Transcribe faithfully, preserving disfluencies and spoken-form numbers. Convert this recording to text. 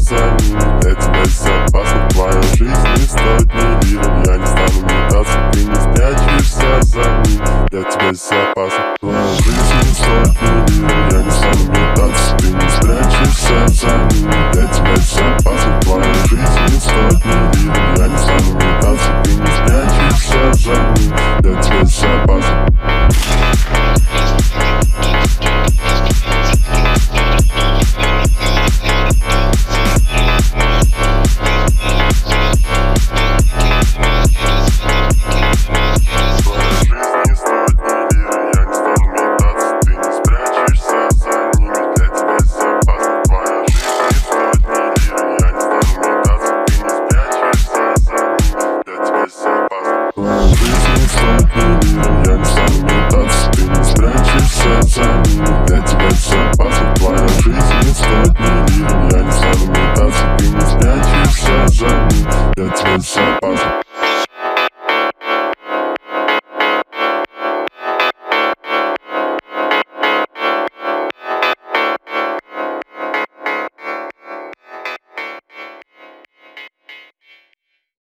за ними. Для тебя безопасно, твоя жизнь не стоит ни лиры. Я не стану метаться, ты не спрячешься за ними. Для тебя безопасно, твоя жизнь не стоит ни лиры. Я не стану метаться, ты не спрячешься за ними. Для тебя безопасно, твоя жизнь не стоит ни лиры. Я не стану метаться, ты не спрячешься за ними. Для тебя безопасно. Я не стану метаться, ты не спрячешься за ними. Для тебя безопасно, твоя жизнь не стоит ни лиры. Я не стану метаться, ты не спрячешься за ними. Для тебя безопасно.